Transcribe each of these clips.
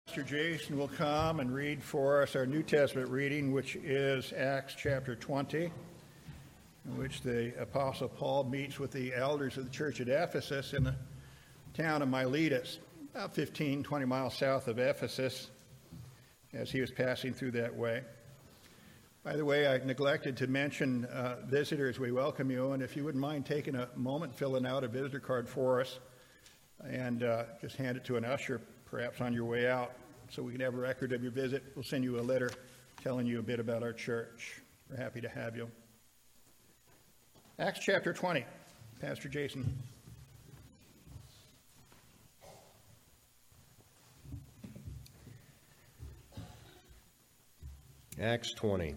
Pastor Jason will come and read for us our New Testament reading, which is Acts chapter 20, in which the Apostle Paul meets with the elders of the church at Ephesus in the town of Miletus, about 15, 20 miles south of Ephesus, as he was passing through that way. By the way, I neglected to mention visitors. We welcome you, and if you wouldn't mind taking a moment filling out a visitor card for us and just hand it to an usher, perhaps on your way out, so we can have a record of your visit. We'll send you a letter telling you a bit about our church. We're happy to have you. Acts chapter 20. Pastor Jason. Acts 20.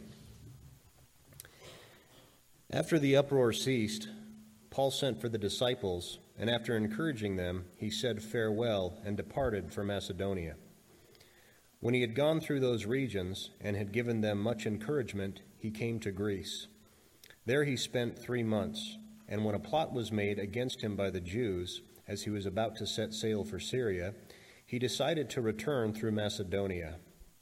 After the uproar ceased, Paul sent for the disciples, and after encouraging them, he said farewell and departed for Macedonia. When he had gone through those regions and had given them much encouragement, he came to Greece. There he spent 3 months, and when a plot was made against him by the Jews, as he was about to set sail for Syria, he decided to return through Macedonia.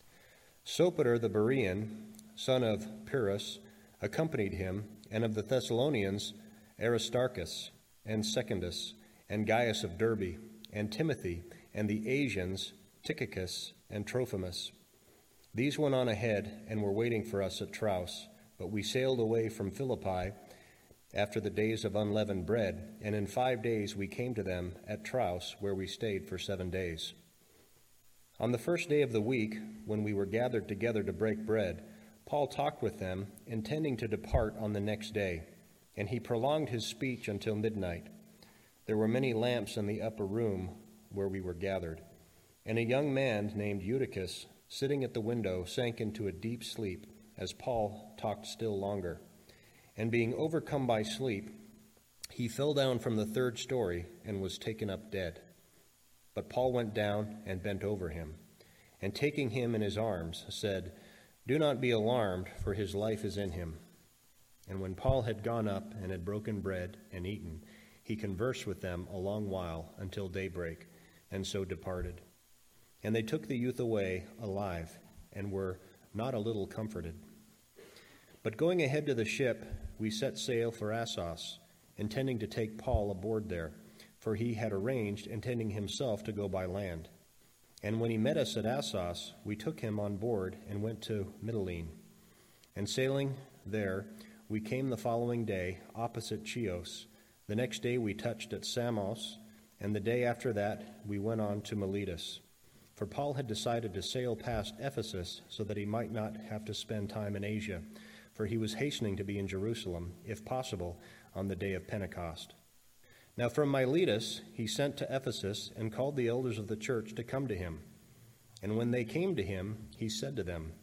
Sopater the Berean, son of Pyrrhus, accompanied him, and of the Thessalonians, Aristarchus, and Secundus, and Gaius of Derbe, and Timothy, and the Asians, Tychicus and Trophimus. These went on ahead and were waiting for us at Troas, but we sailed away from Philippi after the days of unleavened bread, and in 5 days we came to them at Troas, where we stayed for 7 days. On the first day of the week, when we were gathered together to break bread, Paul talked with them, intending to depart on the next day, and he prolonged his speech until midnight. There were many lamps in the upper room where we were gathered, and a young man named Eutychus, sitting at the window, sank into a deep sleep as Paul talked still longer. And being overcome by sleep, he fell down from the 3rd story and was taken up dead. But Paul went down and bent over him, and taking him in his arms, said, "Do not be alarmed, for his life is in him." And when Paul had gone up and had broken bread and eaten, he conversed with them a long while until daybreak, and so departed. And they took the youth away alive, and were not a little comforted. But going ahead to the ship, we set sail for Assos, intending to take Paul aboard there, for he had arranged, intending himself to go by land. And when he met us at Assos, we took him on board and went to Mytilene. And sailing there, we came the following day opposite Chios. The next day we touched at Samos, and the day after that we went on to Miletus. For Paul had decided to sail past Ephesus so that he might not have to spend time in Asia, for he was hastening to be in Jerusalem, if possible, on the day of Pentecost. Now from Miletus he sent to Ephesus and called the elders of the church to come to him. And when they came to him, he said to them,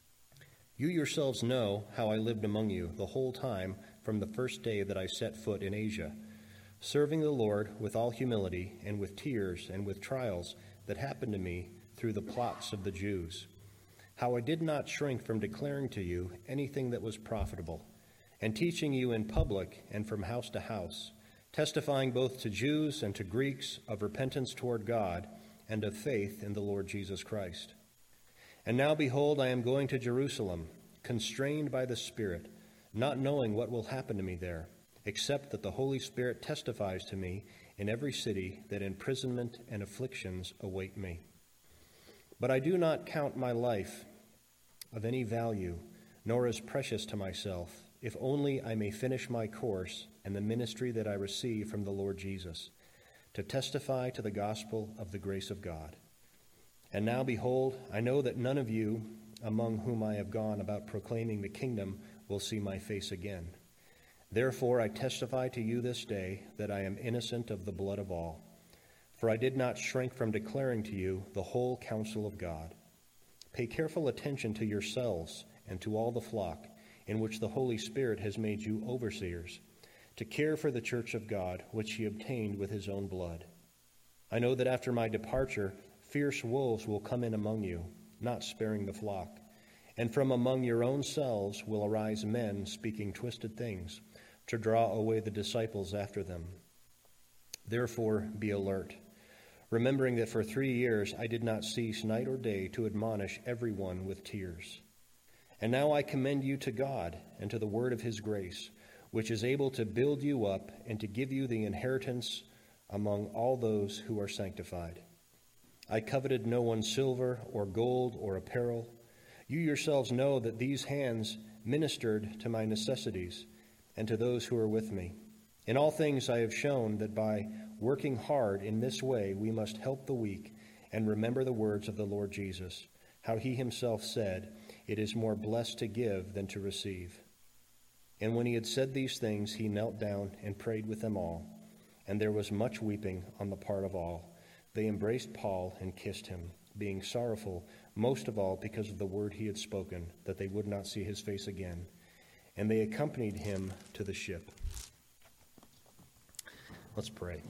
"You yourselves know how I lived among you the whole time from the first day that I set foot in Asia, serving the Lord with all humility and with tears and with trials that happened to me through the plots of the Jews. How I did not shrink from declaring to you anything that was profitable, and teaching you in public and from house to house, testifying both to Jews and to Greeks of repentance toward God and of faith in the Lord Jesus Christ. And now behold, I am going to Jerusalem, constrained by the Spirit, not knowing what will happen to me there, except that the Holy Spirit testifies to me in every city that imprisonment and afflictions await me. But I do not count my life of any value, nor as precious to myself, if only I may finish my course and the ministry that I receive from the Lord Jesus, to testify to the gospel of the grace of God. And now, behold, I know that none of you among whom I have gone about proclaiming the kingdom will see my face again. Therefore I testify to you this day that I am innocent of the blood of all. For I did not shrink from declaring to you the whole counsel of God. Pay careful attention to yourselves and to all the flock, in which the Holy Spirit has made you overseers, to care for the church of God, which he obtained with his own blood. I know that after my departure, fierce wolves will come in among you, not sparing the flock. And from among your own selves will arise men speaking twisted things, to draw away the disciples after them. Therefore be alert. remembering that for 3 years I did not cease night or day to admonish everyone with tears. And now I commend you to God and to the word of his grace, which is able to build you up and to give you the inheritance among all those who are sanctified. I coveted no one's silver or gold or apparel. You yourselves know that these hands ministered to my necessities and to those who are with me. In all things I have shown that by working hard in this way we must help the weak and remember the words of the Lord Jesus, how he himself said, "It is more blessed to give than to receive." And when he had said these things, he knelt down and prayed with them all. And there was much weeping on the part of all. They embraced Paul and kissed him, being sorrowful, most of all because of the word he had spoken, that they would not see his face again. And they accompanied him to the ship. Let's pray.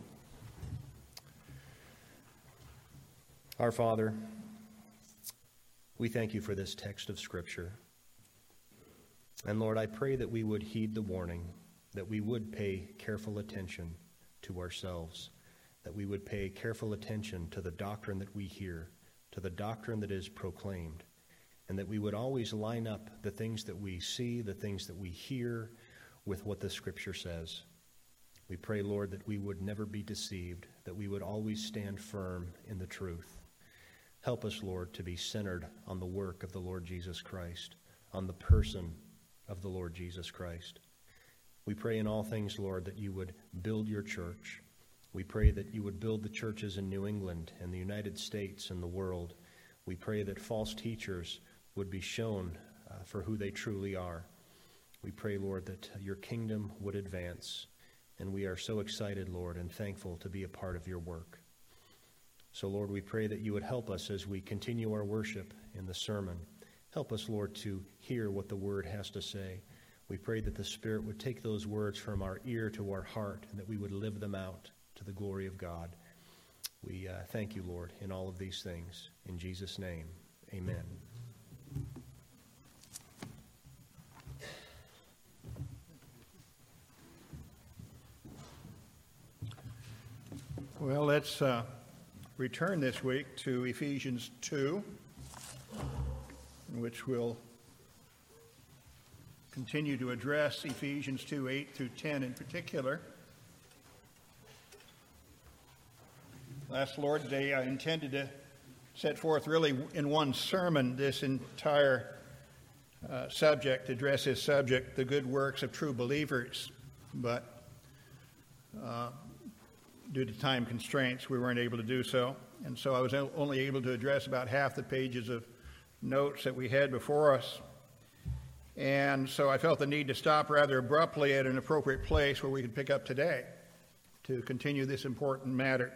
Our Father, we thank you for this text of Scripture. And Lord, I pray that we would heed the warning, that we would pay careful attention to ourselves, that we would pay careful attention to the doctrine that we hear, to the doctrine that is proclaimed, and that we would always line up the things that we see, the things that we hear, with what the Scripture says. We pray, Lord, that we would never be deceived, that we would always stand firm in the truth. Help us, Lord, to be centered on the work of the Lord Jesus Christ, on the person of the Lord Jesus Christ. We pray in all things, Lord, that you would build your church. We pray that you would build the churches in New England and the United States and the world. We pray that false teachers would be shown for who they truly are. We pray, Lord, that your kingdom would advance. And we are so excited, Lord, and thankful to be a part of your work. So, Lord, we pray that you would help us as we continue our worship in the sermon. Help us, Lord, to hear what the word has to say. We pray that the Spirit would take those words from our ear to our heart and that we would live them out to the glory of God. We thank you, Lord, in all of these things. In Jesus' name, amen. Well, let's return this week to Ephesians 2, in which we'll continue to address Ephesians 2, 8 through 10 in particular. Last Lord's Day, I intended to set forth really in one sermon this entire subject, address this subject, the good works of true believers. But due to time constraints, we weren't able to do so. And so I was only able to address about half the pages of notes that we had before us. And so I felt the need to stop rather abruptly at an appropriate place where we could pick up today to continue this important matter.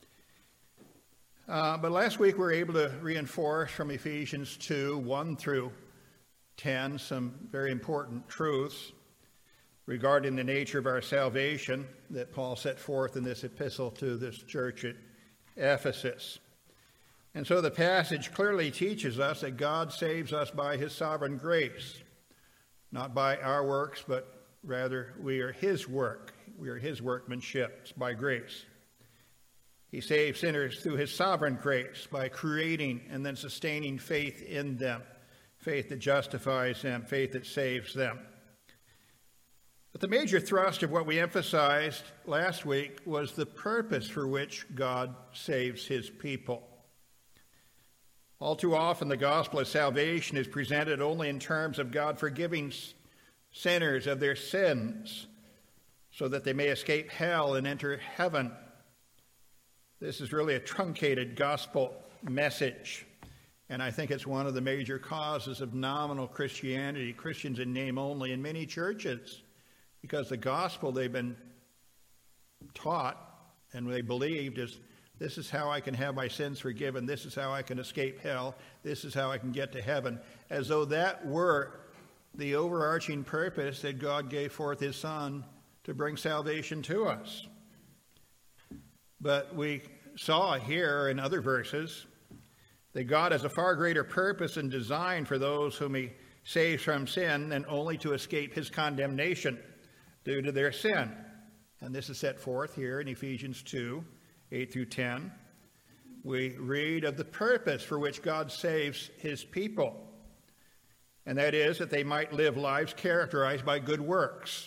But last week we were able to reinforce from Ephesians 2, 1 through 10, some very important truths regarding the nature of our salvation that Paul set forth in this epistle to this church at Ephesus. And so the passage clearly teaches us that God saves us by his sovereign grace, not by our works, but rather we are his work. We are his workmanship. It's by grace. He saves sinners through his sovereign grace by creating and then sustaining faith in them, faith that justifies them, faith that saves them. But the major thrust of what we emphasized last week was the purpose for which God saves his people. All too often, the gospel of salvation is presented only in terms of God forgiving sinners of their sins so that they may escape hell and enter heaven. This is really a truncated gospel message, and I think it's one of the major causes of nominal Christianity, Christians in name only, in many churches. Because the gospel they've been taught and they believed is, this is how I can have my sins forgiven, this is how I can escape hell, this is how I can get to heaven, as though that were the overarching purpose that God gave forth his Son to bring salvation to us. But we saw here in other verses that God has a far greater purpose and design for those whom he saves from sin than only to escape his condemnation due to their sin. And this is set forth here in Ephesians 2, 8 through 10. we read of the purpose for which God saves his people, and that is that they might live lives characterized by good works.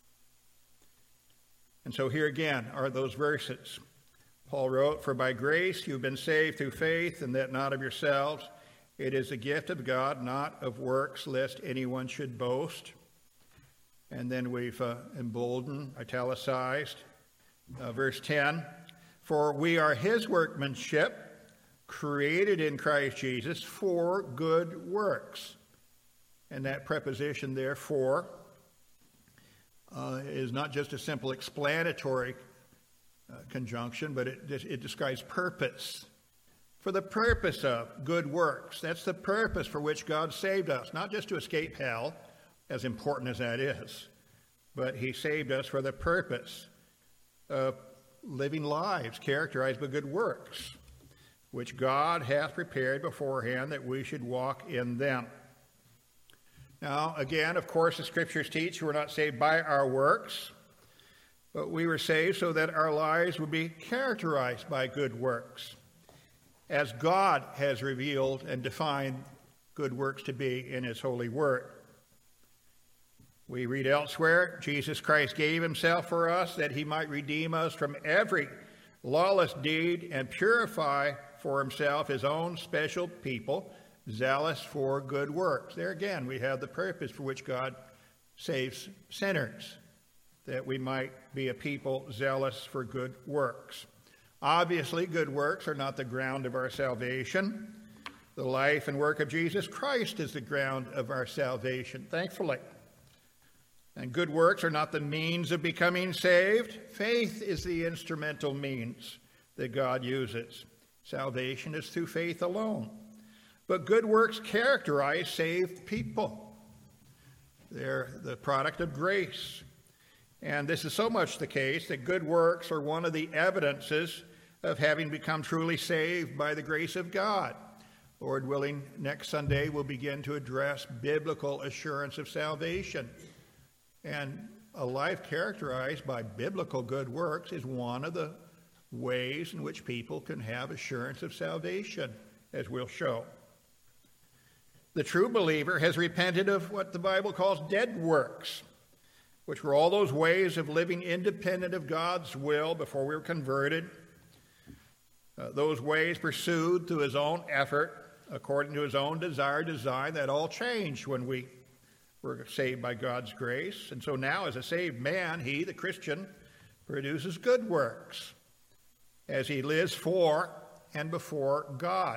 And so here again are those verses. Paul wrote, "For by grace you've been saved through faith, and that not of yourselves. It is a gift of God, not of works, lest anyone should boast." And then we've emboldened, italicized, verse 10, "For we are his workmanship, created in Christ Jesus for good works." And that preposition there, "for," is not just a simple explanatory conjunction, but it describes purpose. For the purpose of good works. That's the purpose for which God saved us, not just to escape hell, as important as that is, but he saved us for the purpose of living lives characterized by good works, which God hath prepared beforehand that we should walk in them. Now, again, of course, the Scriptures teach we're not saved by our works, but we were saved so that our lives would be characterized by good works, as God has revealed and defined good works to be in his holy word. We read elsewhere, Jesus Christ gave himself for us that he might redeem us from every lawless deed and purify for himself his own special people, zealous for good works. There again, we have the purpose for which God saves sinners, that we might be a people zealous for good works. Obviously, good works are not the ground of our salvation. The life and work of Jesus Christ is the ground of our salvation, thankfully. And good works are not the means of becoming saved. Faith is the instrumental means that God uses. Salvation is through faith alone. But good works characterize saved people. They're the product of grace. And this is so much the case that good works are one of the evidences of having become truly saved by the grace of God. Lord willing, next Sunday we'll begin to address biblical assurance of salvation. And a life characterized by biblical good works is one of the ways in which people can have assurance of salvation, as we'll show. The true believer has repented of what the Bible calls dead works, which were all those ways of living independent of God's will before we were converted. Those ways pursued through his own effort, according to his own desired design, that all changed when we were saved by God's grace. And so now, as a saved man, he, the Christian, produces good works as he lives for and before God.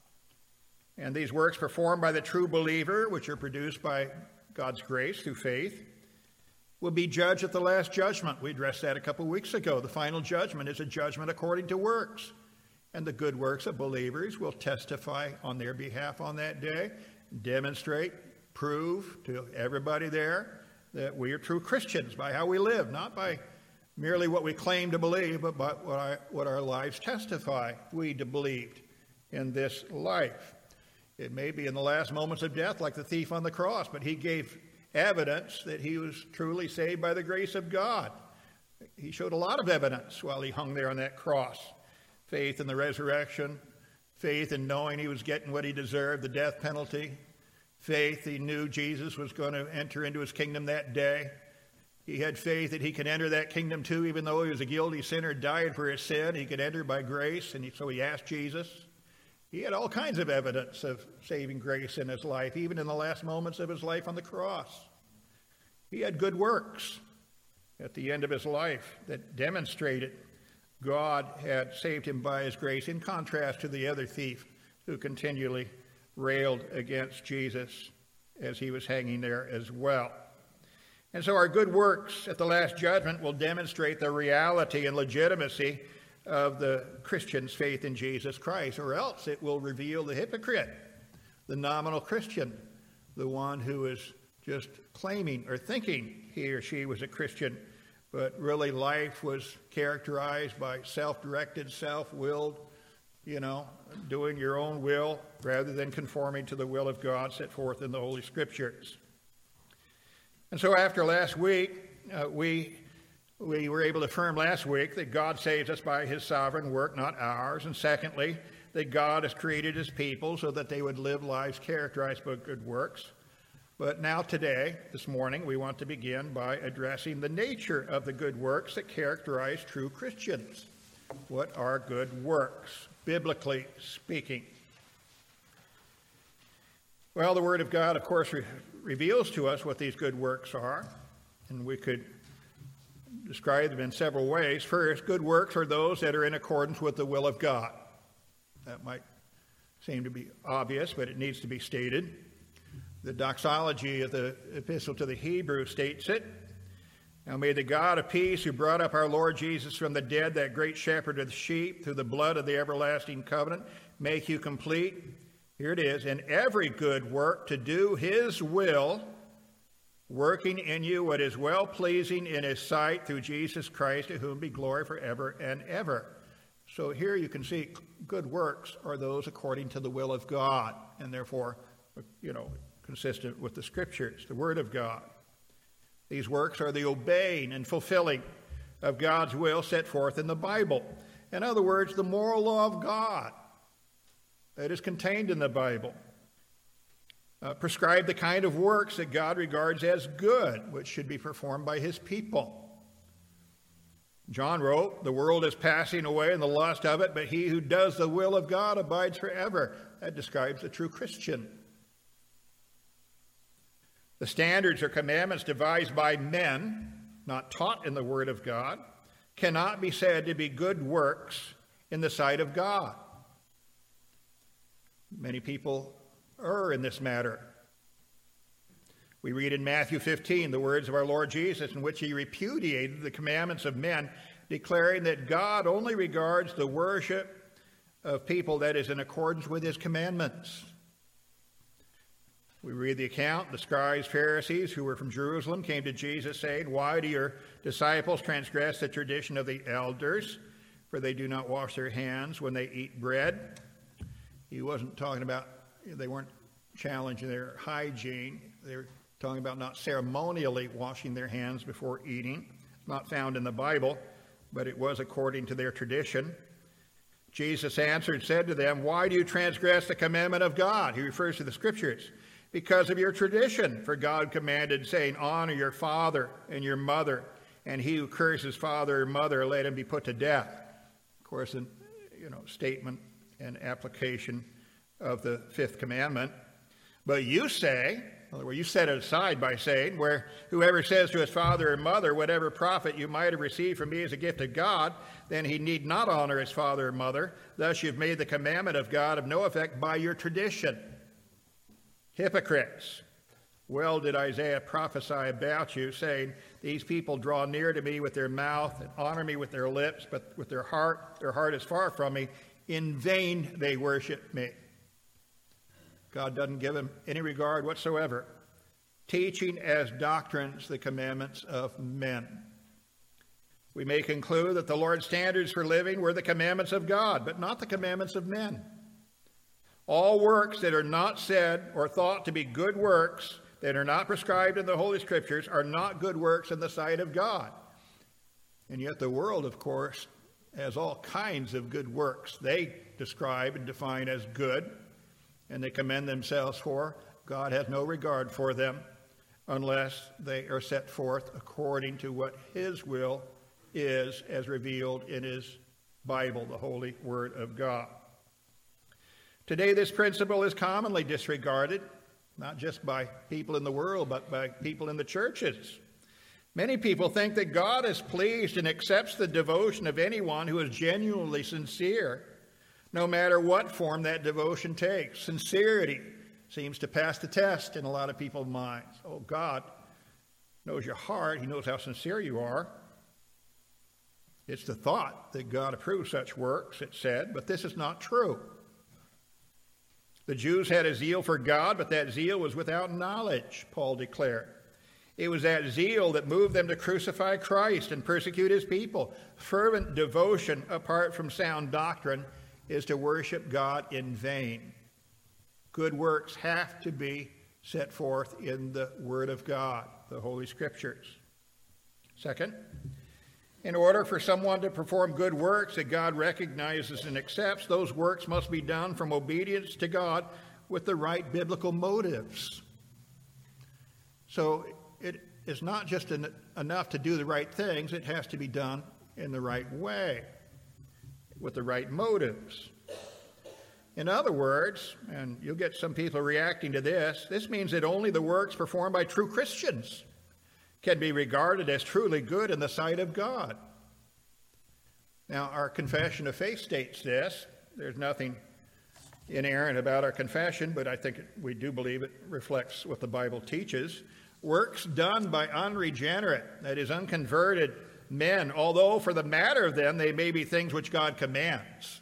And these works performed by the true believer, which are produced by God's grace through faith, will be judged at the last judgment. We addressed that a couple weeks ago. The final judgment is a judgment according to works. And the good works of believers will testify on their behalf on that day, demonstrate, prove to everybody there that we are true Christians by how we live, not by merely what we claim to believe, but by what our lives testify we believed in this life. It may be in the last moments of death like the thief on the cross, but he gave evidence that he was truly saved by the grace of God. He showed a lot of evidence while he hung there on that cross. Faith in the resurrection, faith in knowing he was getting what he deserved, the death penalty, faith he knew Jesus was going to enter into his kingdom that day. He had faith that he could enter that kingdom too, even though he was a guilty sinner, died for his sin. He could enter by grace, and so he asked Jesus. He had all kinds of evidence of saving grace in his life, even in the last moments of his life on the cross. He had good works at the end of his life that demonstrated God had saved him by his grace, in contrast to the other thief who continually railed against Jesus as he was hanging there as well. And so our good works at the last judgment will demonstrate the reality and legitimacy of the Christian's faith in Jesus Christ, or else it will reveal the hypocrite, the nominal Christian, the one who is just claiming or thinking he or she was a Christian, but really life was characterized by self-directed, self-willed, doing your own will rather than conforming to the will of God set forth in the Holy Scriptures. And so after last week, we We were able to affirm last week that God saves us by his sovereign work, not ours. And secondly, that God has created his people so that they would live lives characterized by good works. But now today, this morning, we want to begin by addressing the nature of the good works that characterize true Christians. What are good works, biblically speaking? Well, the Word of God, of course, reveals to us what these good works are, and we could describe them in several ways. First, good works are those that are in accordance with the will of God. That might seem to be obvious, but it needs to be stated. The doxology of the Epistle to the Hebrews states it. Now may the God of peace, who brought up our Lord Jesus from the dead, that great shepherd of the sheep, through the blood of the everlasting covenant, make you complete, here it is, in every good work to do his will, working in you what is well-pleasing in his sight through Jesus Christ, to whom be glory forever and ever. So here you can see good works are those according to the will of God, and therefore, consistent with the Scriptures, the Word of God. These works are the obeying and fulfilling of God's will set forth in the Bible. In other words, the moral law of God that is contained in the Bible. Prescribe the kind of works that God regards as good, which should be performed by his people. John wrote, "The world is passing away and the lust of it, but he who does the will of God abides forever." That describes a true Christian. The standards or commandments devised by men, not taught in the Word of God, cannot be said to be good works in the sight of God. Many people err in this matter. We read in Matthew 15 the words of our Lord Jesus, in which he repudiated the commandments of men, declaring that God only regards the worship of people that is in accordance with his commandments. We read the account, the scribes, Pharisees, who were from Jerusalem, came to Jesus saying, "Why do your disciples transgress the tradition of the elders? For they do not wash their hands when they eat bread." He wasn't talking about, they weren't challenging their hygiene. They were talking about not ceremonially washing their hands before eating. It's not found in the Bible, but it was according to their tradition. Jesus answered and said to them, "Why do you transgress the commandment of God?" He refers to the Scriptures. "Because of your tradition. For God commanded, saying, 'Honor your father and your mother, and he who curses father or mother, let him be put to death.'" Of course, a statement and application of the fifth commandment. "But you say," in other words, you set it aside by saying, "where whoever says to his father or mother, 'Whatever profit you might have received from me as a gift of God,' then he need not honor his father or mother. Thus you've made the commandment of God of no effect by your tradition. Hypocrites! Well did Isaiah prophesy about you, saying, 'These people draw near to me with their mouth and honor me with their lips, but with their heart is far from me. In vain they worship me.'" God doesn't give them any regard whatsoever, teaching as doctrines the commandments of men. We may conclude that the Lord's standards for living were the commandments of God, but not the commandments of men. All works that are not said or thought to be good works, that are not prescribed in the Holy Scriptures, are not good works in the sight of God. And yet the world, of course, has all kinds of good works they describe and define as good, and they commend themselves for. God has no regard for them unless they are set forth according to what his will is as revealed in his Bible, the Holy Word of God. Today, this principle is commonly disregarded, not just by people in the world, but by people in the churches. Many people think that God is pleased and accepts the devotion of anyone who is genuinely sincere, no matter what form that devotion takes. Sincerity seems to pass the test in a lot of people's minds. Oh, God knows your heart. He knows how sincere you are. It's the thought that God approves such works, it said, but this is not true. The Jews had a zeal for God, but that zeal was without knowledge, Paul declared. It was that zeal that moved them to crucify Christ and persecute his people. Fervent devotion, apart from sound doctrine, is to worship God in vain. Good works have to be set forth in the Word of God, the Holy Scriptures. Second, In order for someone to perform good works that God recognizes and accepts, those works must be done from obedience to God with the right biblical motives. So it is not just enough to do the right things, it has to be done in the right way, with the right motives. In other words, and you'll get some people reacting to this means that only the works performed by true Christians can be regarded as truly good in the sight of God. Now, our confession of faith states this. There's nothing inerrant about our confession, but I think we do believe it reflects what the Bible teaches. Works done by unregenerate, that is, unconverted men, although for the matter of them, they may be things which God commands,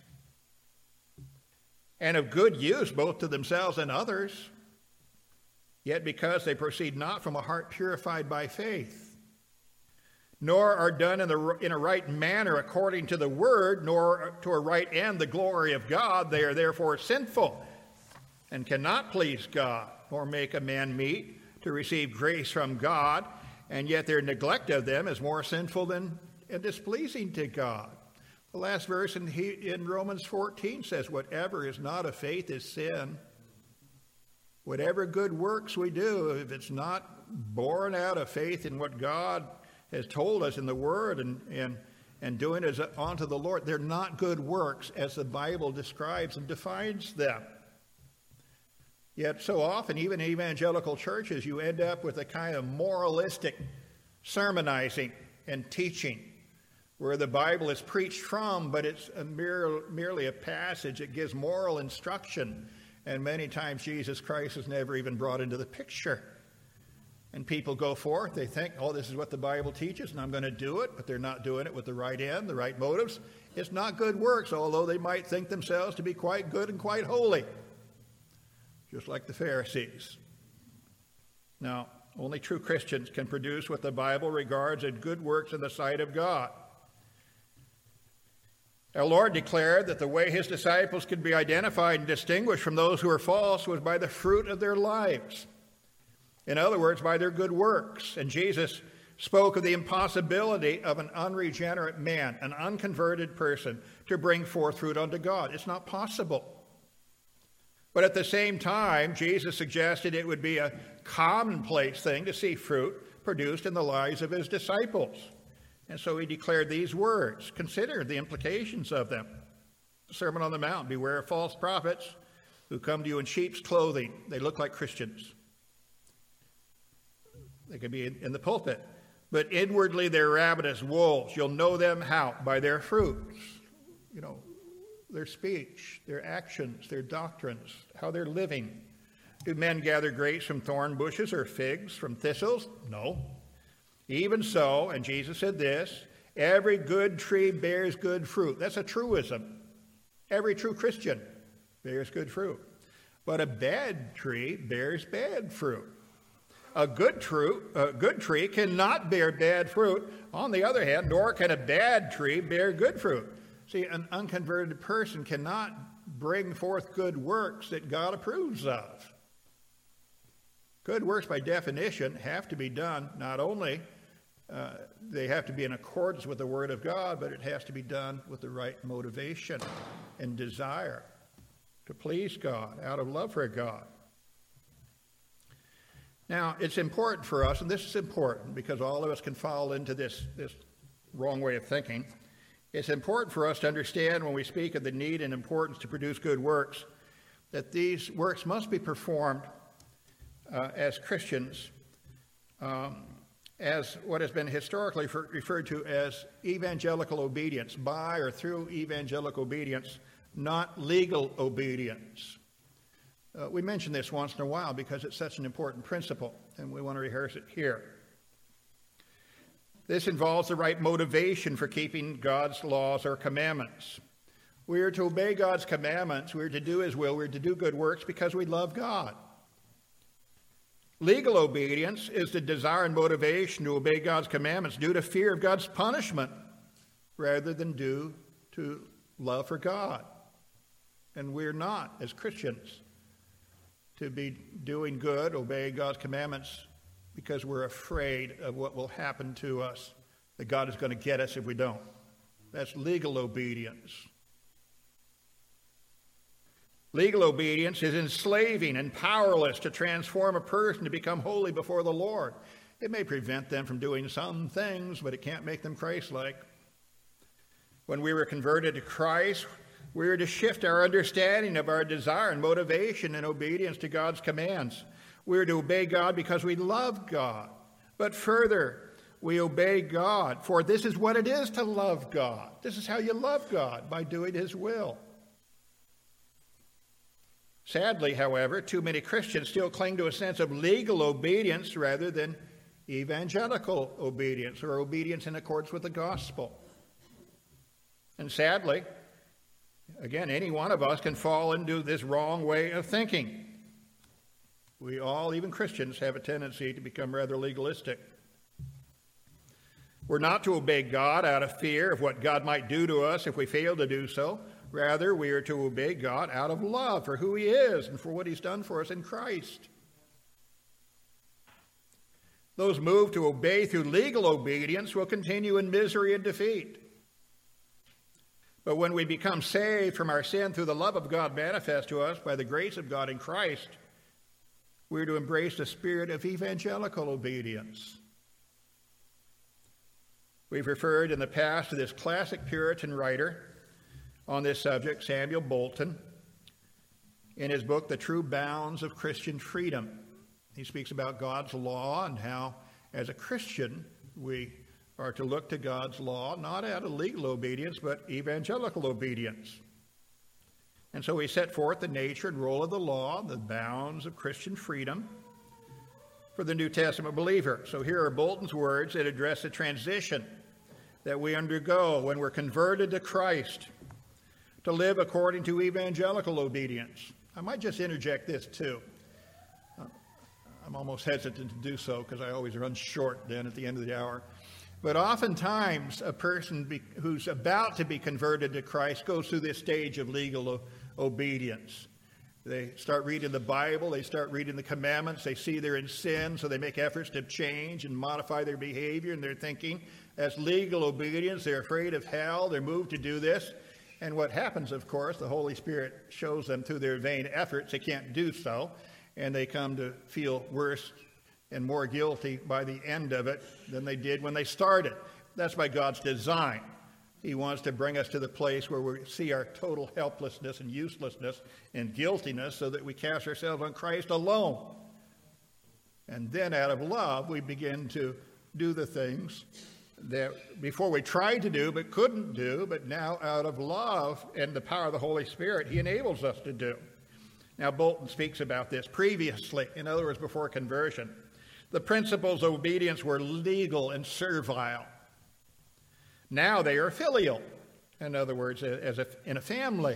and of good use both to themselves and others, yet because they proceed not from a heart purified by faith, nor are done in a right manner according to the word, nor to a right end the glory of God, they are therefore sinful and cannot please God, nor make a man meet to receive grace from God, and yet their neglect of them is more sinful than and displeasing to God. The last verse in Romans 14 says, whatever is not of faith is sin. Whatever good works we do, if it's not born out of faith in what God has told us in the Word and doing it unto the Lord, they're not good works as the Bible describes and defines them. Yet so often, even in evangelical churches, you end up with a kind of moralistic sermonizing and teaching where the Bible is preached from, but it's merely a passage that gives moral instruction. And many times Jesus Christ is never even brought into the picture. And people go forth, they think, oh, this is what the Bible teaches, and I'm going to do it, but they're not doing it with the right end, the right motives. It's not good works, although they might think themselves to be quite good and quite holy, just like the Pharisees. Now, only true Christians can produce what the Bible regards as good works in the sight of God. Our Lord declared that the way his disciples could be identified and distinguished from those who are false was by the fruit of their lives. In other words, by their good works. And Jesus spoke of the impossibility of an unregenerate man, an unconverted person, to bring forth fruit unto God. It's not possible. But at the same time, Jesus suggested it would be a commonplace thing to see fruit produced in the lives of his disciples. And so he declared these words. Consider the implications of them. The Sermon on the Mount, beware of false prophets who come to you in sheep's clothing. They look like Christians. They could be in the pulpit. But inwardly they're ravenous wolves. You'll know them how? By their fruits. You know, their speech, their actions, their doctrines, how they're living. Do men gather grapes from thorn bushes or figs from thistles? No. Even so, and Jesus said this, every good tree bears good fruit. That's a truism. Every true Christian bears good fruit. But a bad tree bears bad fruit. A good tree cannot bear bad fruit. On the other hand, nor can a bad tree bear good fruit. See, an unconverted person cannot bring forth good works that God approves of. Good works, by definition, have to be done not only they have to be in accordance with the Word of God, but it has to be done with the right motivation and desire to please God, out of love for God. Now, it's important for us, and this is important because all of us can fall into this wrong way of thinking. It's important for us to understand when we speak of the need and importance to produce good works, that these works must be performed as Christians as what has been historically referred to as evangelical obedience, by or through evangelical obedience, not legal obedience. We mention this once in a while because it's such an important principle, and we want to rehearse it here. This involves the right motivation for keeping God's laws or commandments. We are to obey God's commandments. We are to do his will. We are to do good works because we love God. Legal obedience is the desire and motivation to obey God's commandments due to fear of God's punishment rather than due to love for God. And we're not, as Christians, to be doing good, obeying God's commandments, because we're afraid of what will happen to us that God is going to get us if we don't. That's legal obedience. Legal obedience is enslaving and powerless to transform a person to become holy before the Lord. It may prevent them from doing some things, but it can't make them Christ-like. When we were converted to Christ, we were to shift our understanding of our desire and motivation in obedience to God's commands. We are to obey God because we love God. But further, we obey God, for this is what it is to love God. This is how you love God, by doing His will. Sadly, however, too many Christians still cling to a sense of legal obedience rather than evangelical obedience, or obedience in accordance with the gospel. And sadly, again, any one of us can fall into this wrong way of thinking. We all, even Christians, have a tendency to become rather legalistic. We're not to obey God out of fear of what God might do to us if we fail to do so. Rather, we are to obey God out of love for who He is and for what He's done for us in Christ. Those moved to obey through legal obedience will continue in misery and defeat. But when we become saved from our sin through the love of God manifest to us by the grace of God in Christ, we're to embrace the spirit of evangelical obedience. We've referred in the past to this classic Puritan writer on this subject, Samuel Bolton, in his book, The True Bounds of Christian Freedom. He speaks about God's law and how, as a Christian, we are to look to God's law, not out of legal obedience, but evangelical obedience. And so he set forth the nature and role of the law, the bounds of Christian freedom for the New Testament believer. So here are Bolton's words that address the transition that we undergo when we're converted to Christ to live according to evangelical obedience. I might just interject this too. I'm almost hesitant to do so because I always run short then at the end of the hour. But oftentimes a person who's about to be converted to Christ goes through this stage of legal obedience. They start reading the Bible, they start reading the commandments, they see they're in sin, so they make efforts to change and modify their behavior and their thinking. As legal obedience, they're afraid of hell, they're moved to do this. And what happens, of course, the Holy Spirit shows them through their vain efforts they can't do so, and they come to feel worse and more guilty by the end of it than they did when they started. That's by God's design. He wants to bring us to the place where we see our total helplessness and uselessness and guiltiness so that we cast ourselves on Christ alone. And then out of love, we begin to do the things that before we tried to do but couldn't do, but now out of love and the power of the Holy Spirit, He enables us to do. Now, Bolton speaks about this previously, in other words, before conversion. The principles of obedience were legal and servile. Now they are filial, in other words, as if in a family.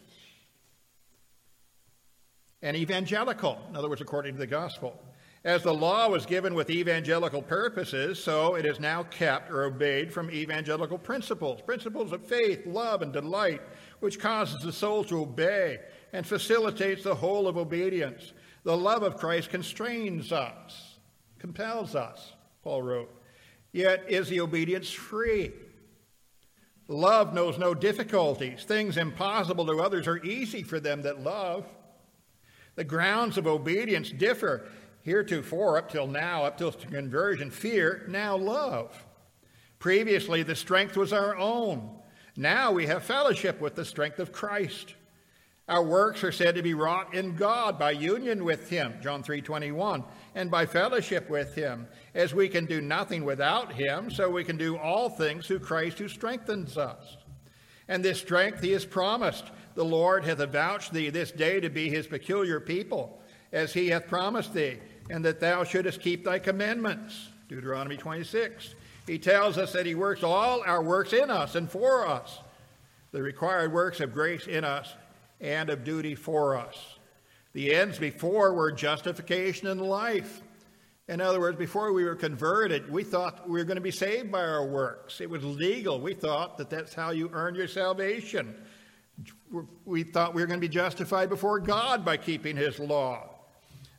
And evangelical, in other words, according to the gospel. As the law was given with evangelical purposes, so it is now kept or obeyed from evangelical principles, principles of faith, love, and delight, which causes the soul to obey and facilitates the whole of obedience. The love of Christ constrains us, compels us, Paul wrote. Yet is the obedience free. Love knows no difficulties. Things impossible to others are easy for them that love. The grounds of obedience differ. Heretofore, up till now, up till conversion, fear, now love. Previously, the strength was our own. Now we have fellowship with the strength of Christ. Our works are said to be wrought in God by union with Him, John 3:21, and by fellowship with Him. As we can do nothing without Him, so we can do all things through Christ who strengthens us. And this strength He has promised. The Lord hath avouched thee this day to be His peculiar people, as He hath promised thee, and that thou shouldest keep thy commandments, Deuteronomy 26. He tells us that He works all our works in us and for us, the required works of grace in us and of duty for us. The ends before were justification and life. In other words, before we were converted, we thought we were going to be saved by our works. It was legal. We thought that that's how you earn your salvation. We thought we were going to be justified before God by keeping His law.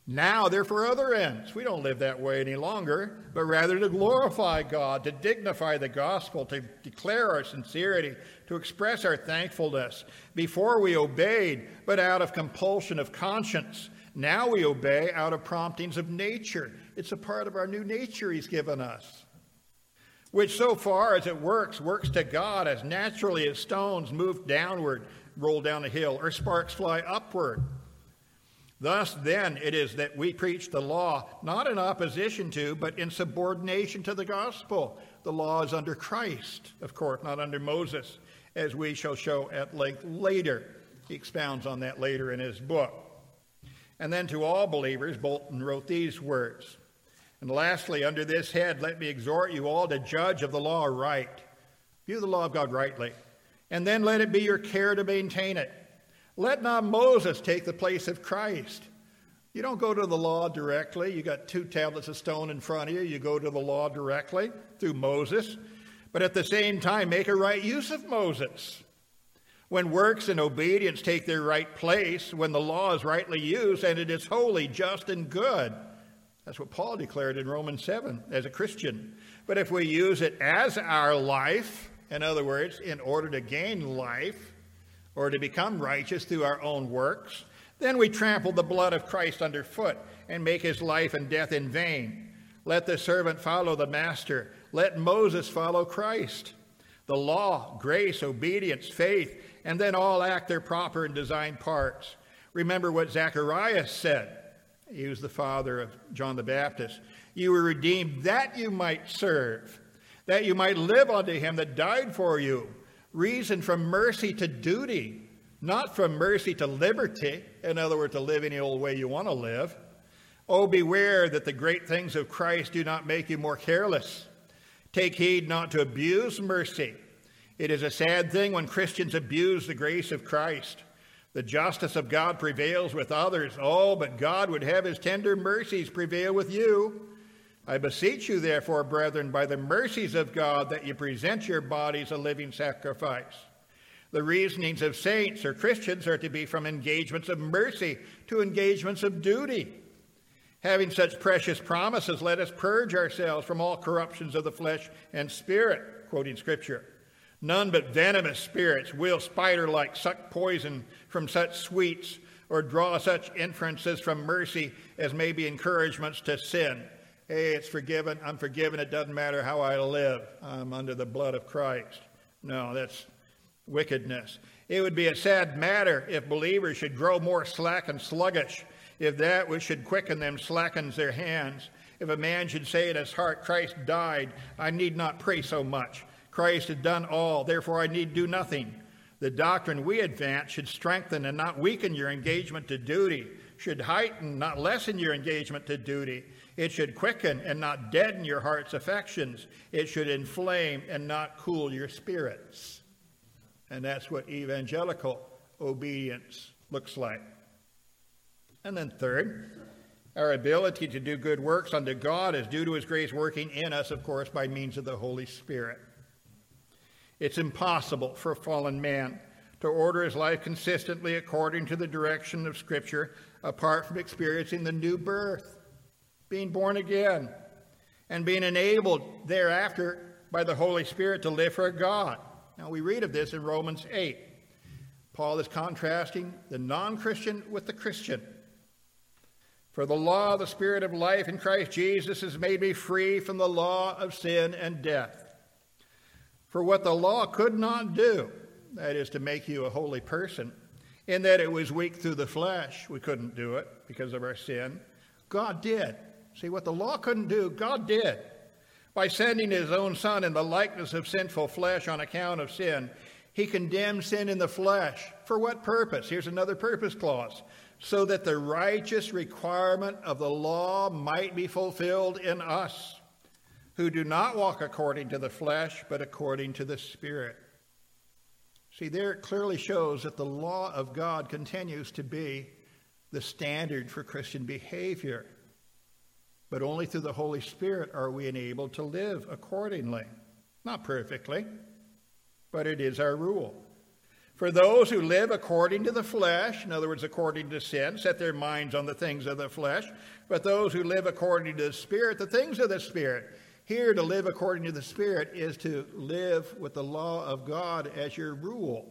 Now they're for other ends. We don't live that way any longer, but rather to glorify God, to dignify the gospel, to declare our sincerity, to express our thankfulness. Before we obeyed, but out of compulsion of conscience. Now we obey out of promptings of nature. It's a part of our new nature he's given us, which so far as it works to God as naturally as stones move downward, roll down a hill, or sparks fly upward. Thus, then, it is that we preach the law, not in opposition to, but in subordination to the gospel. The law is under Christ, of course, not under Moses, as we shall show at length later. He expounds on that later in his book. And then to all believers, Bolton wrote these words. And lastly, under this head, let me exhort you all to judge of the law right. View the law of God rightly. And then let it be your care to maintain it. Let not Moses take the place of Christ. You don't go to the law directly. You got 2 tablets of stone in front of you. You go to the law directly through Moses. But at the same time, make a right use of Moses. When works and obedience take their right place, when the law is rightly used, and it is holy, just, and good. That's what Paul declared in Romans 7 as a Christian. But if we use it as our life, in other words, in order to gain life, or to become righteous through our own works, then we trample the blood of Christ underfoot and make his life and death in vain. Let the servant follow the master. Let Moses follow Christ. The law, grace, obedience, faith, and then all act their proper and designed parts. Remember what Zacharias said. He was the father of John the Baptist. You were redeemed that you might serve, that you might live unto him that died for you. Reason from mercy to duty, not from mercy to liberty. In other words, to live any old way you want to live. Oh, beware that the great things of Christ do not make you more careless. Take heed not to abuse mercy. It is a sad thing when Christians abuse the grace of Christ. The justice of God prevails with others. Oh, but God would have his tender mercies prevail with you. I beseech you, therefore, brethren, by the mercies of God, that you present your bodies a living sacrifice. The reasonings of saints or Christians are to be from engagements of mercy to engagements of duty. Having such precious promises, let us purge ourselves from all corruptions of the flesh and spirit, quoting Scripture. None but venomous spirits will spider-like suck poison from such sweets, or draw such inferences from mercy as may be encouragements to sin. Hey, it's forgiven, I'm forgiven, it doesn't matter how I live, I'm under the blood of Christ. No, that's wickedness. It would be a sad matter if believers should grow more slack and sluggish, if that which should quicken them slackens their hands. If a man should say in his heart, Christ died, I need not pray so much. Christ had done all, therefore I need do nothing. The doctrine we advance should strengthen and not weaken your engagement to duty, should heighten, not lessen your engagement to duty. It should quicken and not deaden your heart's affections. It should inflame and not cool your spirits. And that's what evangelical obedience looks like. And then third, our ability to do good works unto God is due to his grace working in us, of course, by means of the Holy Spirit. It's impossible for a fallen man to order his life consistently according to the direction of Scripture apart from experiencing the new birth, being born again, and being enabled thereafter by the Holy Spirit to live for God. Now we read of this in Romans 8. Paul is contrasting the non-Christian with the Christian. For the law of the Spirit of life in Christ Jesus has made me free from the law of sin and death. For what the law could not do, that is to make you a holy person, in that it was weak through the flesh, we couldn't do it because of our sin, God did. See, what the law couldn't do, God did. By sending his own Son in the likeness of sinful flesh on account of sin, he condemned sin in the flesh. For what purpose? Here's another purpose clause. So that the righteous requirement of the law might be fulfilled in us, who do not walk according to the flesh, but according to the Spirit. See, there it clearly shows that the law of God continues to be the standard for Christian behavior. But only through the Holy Spirit are we enabled to live accordingly. Not perfectly, but it is our rule. For those who live according to the flesh, in other words, according to sin, set their minds on the things of the flesh. But those who live according to the Spirit, the things of the Spirit. Here, to live according to the Spirit is to live with the law of God as your rule.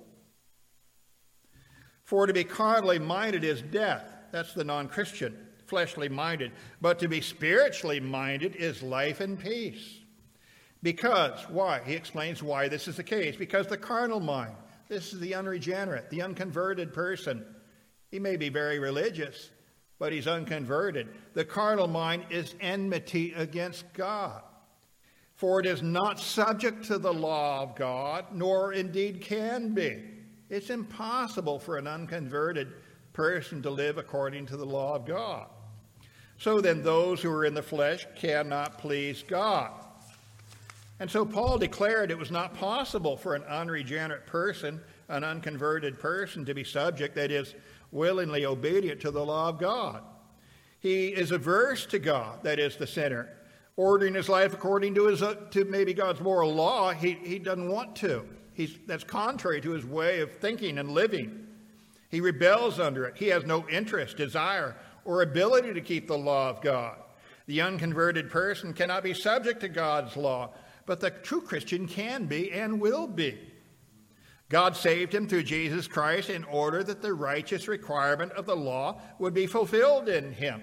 For to be carnally minded is death. That's the non-Christian, fleshly minded. But to be spiritually minded is life and peace. Because, why? He explains why this is the case. Because the carnal mind, this is the unregenerate, the unconverted person. He may be very religious, but he's unconverted. The carnal mind is enmity against God. For it is not subject to the law of God, nor indeed can be. It's impossible for an unconverted person to live according to the law of God. So then those who are in the flesh cannot please God. And so Paul declared it was not possible for an unregenerate person, an unconverted person, to be subject, that is, willingly obedient to the law of God. He is averse to God, that is, the sinner, ordering his life according to maybe God's moral law. He doesn't want to. That's contrary to his way of thinking and living. He rebels under it. He has no interest, desire, or ability to keep the law of God. The unconverted person cannot be subject to God's law, but the true Christian can be and will be. God saved him through Jesus Christ in order that the righteous requirement of the law would be fulfilled in him.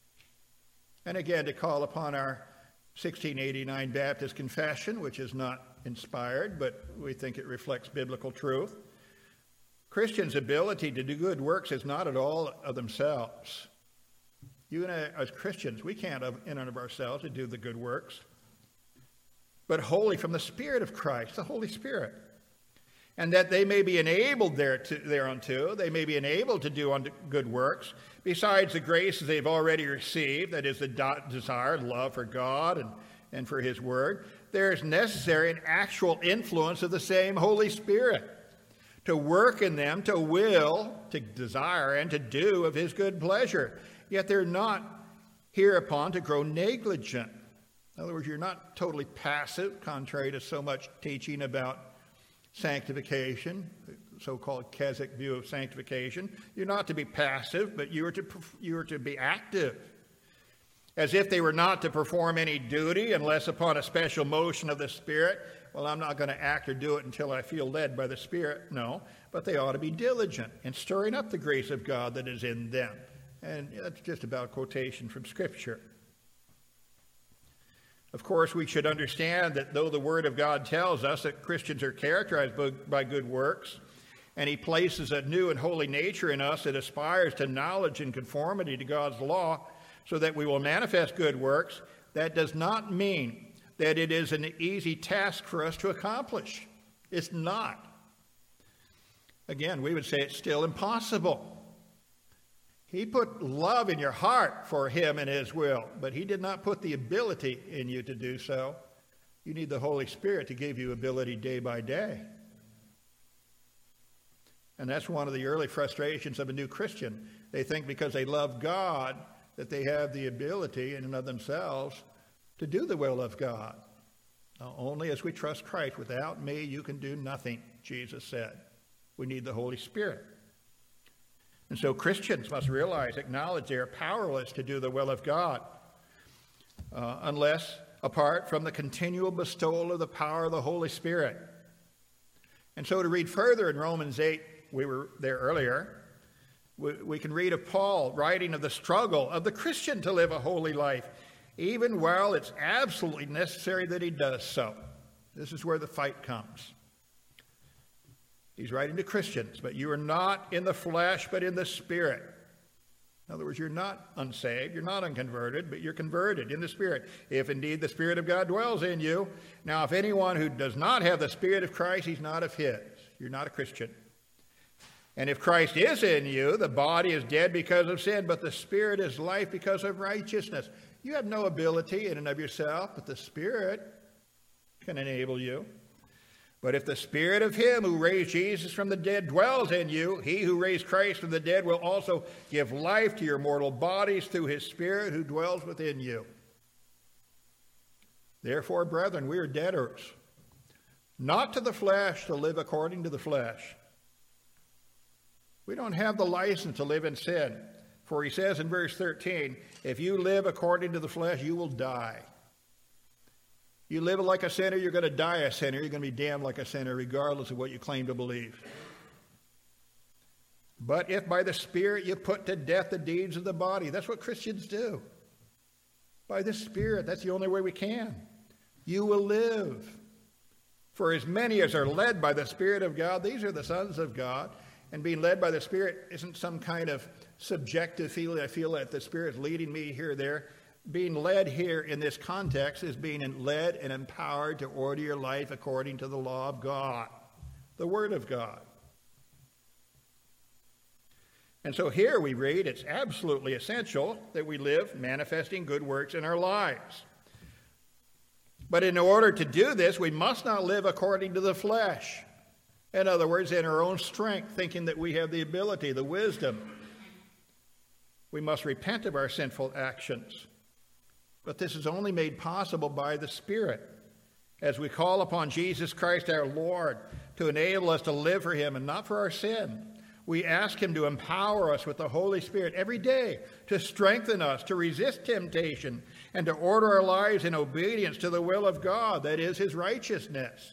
And again, to call upon our 1689 Baptist Confession, which is not inspired, but we think it reflects biblical truth. Christians' ability to do good works is not at all of themselves. You and I, as Christians, we can't in and of ourselves to do the good works, but wholly from the Spirit of Christ, the Holy Spirit. And that they may be enabled thereunto, they may be enabled to do good works, besides the graces they've already received, that is the desire, love for God and for his word. There is necessary an actual influence of the same Holy Spirit to work in them, to will, to desire, and to do of his good pleasure. Yet they're not hereupon to grow negligent. In other words, you're not totally passive, contrary to so much teaching about sanctification, the so-called Keswick view of sanctification. You're not to be passive, but you are to be active, as if they were not to perform any duty unless upon a special motion of the Spirit. Well, I'm not going to act or do it until I feel led by the Spirit. No, but they ought to be diligent in stirring up the grace of God that is in them. And that's just about quotation from Scripture. Of course, we should understand that though the Word of God tells us that Christians are characterized by good works, and he places a new and holy nature in us that aspires to knowledge and conformity to God's law so that we will manifest good works, that does not mean that it is an easy task for us to accomplish. It's not. Again, we would say it's still impossible. He put love in your heart for him and his will, but he did not put the ability in you to do so. You need the Holy Spirit to give you ability day by day. And that's one of the early frustrations of a new Christian. They think because they love God that they have the ability in and of themselves to do the will of God. Now, only as we trust Christ. Without me, you can do nothing, Jesus said. We need the Holy Spirit. And so Christians must realize, acknowledge they are powerless to do the will of God unless apart from the continual bestowal of the power of the Holy Spirit. And so to read further in Romans 8, we were there earlier, we can read of Paul writing of the struggle of the Christian to live a holy life, even while it's absolutely necessary that he does so. This is where the fight comes. He's writing to Christians, but you are not in the flesh, but in the Spirit. In other words, you're not unsaved, you're not unconverted, but you're converted in the Spirit, if indeed the Spirit of God dwells in you. Now, if anyone who does not have the Spirit of Christ, he's not of his. You're not a Christian. And if Christ is in you, the body is dead because of sin, but the Spirit is life because of righteousness. You have no ability in and of yourself, but the Spirit can enable you. But if the Spirit of him who raised Jesus from the dead dwells in you, he who raised Christ from the dead will also give life to your mortal bodies through his Spirit who dwells within you. Therefore, brethren, we are debtors, not to the flesh to live according to the flesh. We don't have the license to live in sin. For he says in verse 13, if you live according to the flesh, you will die. You live like a sinner, you're going to die a sinner. You're going to be damned like a sinner, regardless of what you claim to believe. But if by the Spirit you put to death the deeds of the body, that's what Christians do. By the Spirit, that's the only way we can. You will live. For as many as are led by the Spirit of God, these are the sons of God. And being led by the Spirit isn't some kind of subjective feeling. I feel that the Spirit's leading me here or there. Being led here in this context is being led and empowered to order your life according to the law of God, the Word of God. And so here we read it's absolutely essential that we live manifesting good works in our lives. But in order to do this, we must not live according to the flesh. In other words, in our own strength, thinking that we have the ability, the wisdom. We must repent of our sinful actions. But this is only made possible by the Spirit, as we call upon Jesus Christ our Lord to enable us to live for him and not for our sin. We ask him to empower us with the Holy Spirit every day, to strengthen us, to resist temptation, and to order our lives in obedience to the will of God, that is, his righteousness.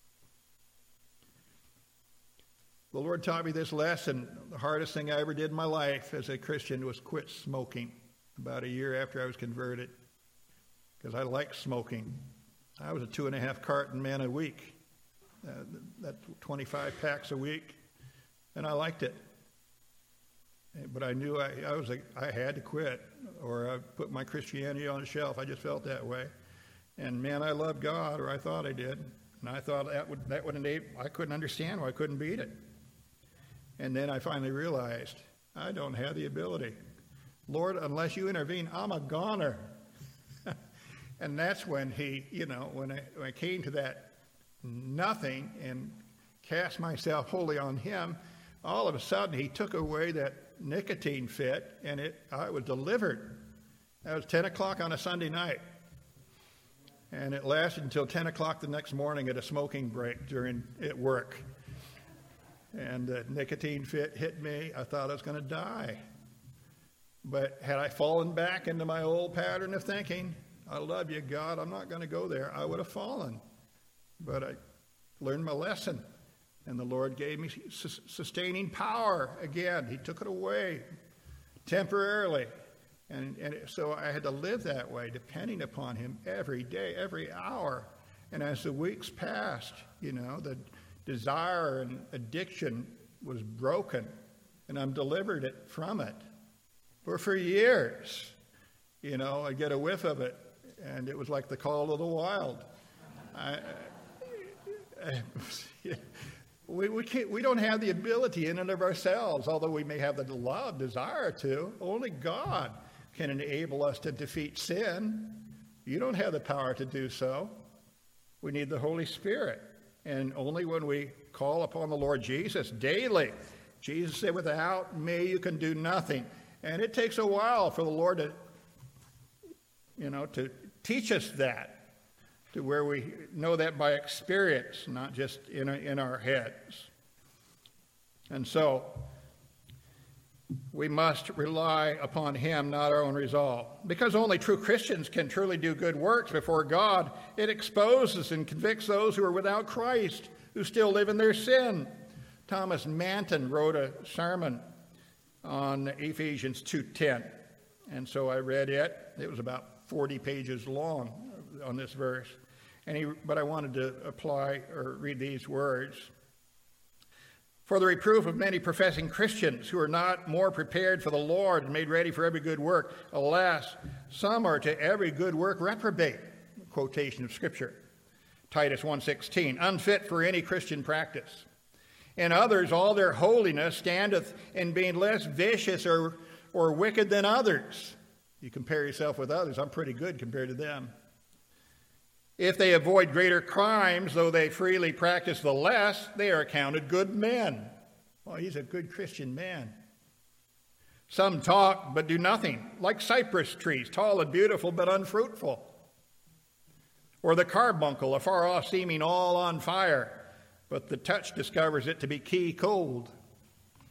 The Lord taught me this lesson. The hardest thing I ever did in my life as a Christian was quit smoking about a year after I was converted, because I liked smoking. I was a 2.5 carton man a week. That's 25 packs a week. And I liked it. But I knew I had to quit, or I put my Christianity on the shelf. I just felt that way. And man, I loved God, or I thought I did. And I thought that would enable, I couldn't understand why I couldn't beat it. And then I finally realized I don't have the ability. Lord, unless you intervene, I'm a goner. And that's when when I came to that nothing and cast myself wholly on him, all of a sudden he took away that nicotine fit, and I was delivered. That was 10 o'clock on a Sunday night. And it lasted until 10 o'clock the next morning at a smoking break at work. And the nicotine fit hit me. I thought I was going to die. But had I fallen back into my old pattern of thinking, I love you, God, I'm not going to go there, I would have fallen. But I learned my lesson. And the Lord gave me sustaining power again. He took it away temporarily. And so I had to live that way, depending upon him every day, every hour. And as the weeks passed, the desire and addiction was broken, and I'm delivered from it. But for years, I'd get a whiff of it, and it was like the call of the wild. We don't have the ability in and of ourselves, although we may have the love, desire to. Only God can enable us to defeat sin. You don't have the power to do so. We need the Holy Spirit. And only when we call upon the Lord Jesus daily. Jesus said, without me you can do nothing. And it takes a while for the Lord to teach us that, to where we know that by experience, not just in our heads. And so we must rely upon him, not our own resolve. Because only true Christians can truly do good works before God, it exposes and convicts those who are without Christ, who still live in their sin. Thomas Manton wrote a sermon on Ephesians 2:10. And so I read it. It was about 40 pages long on this verse. But I wanted to apply or read these words. For the reproof of many professing Christians who are not more prepared for the Lord and made ready for every good work, alas, some are to every good work reprobate. Quotation of Scripture. Titus 1:16, unfit for any Christian practice. And others, all their holiness standeth in being less vicious or wicked than others. You compare yourself with others, I'm pretty good compared to them. If they avoid greater crimes, though they freely practice the less, they are accounted good men. Oh, he's a good Christian man. Some talk but do nothing, like cypress trees, tall and beautiful but unfruitful. Or the carbuncle, afar off seeming all on fire, but the touch discovers it to be key cold.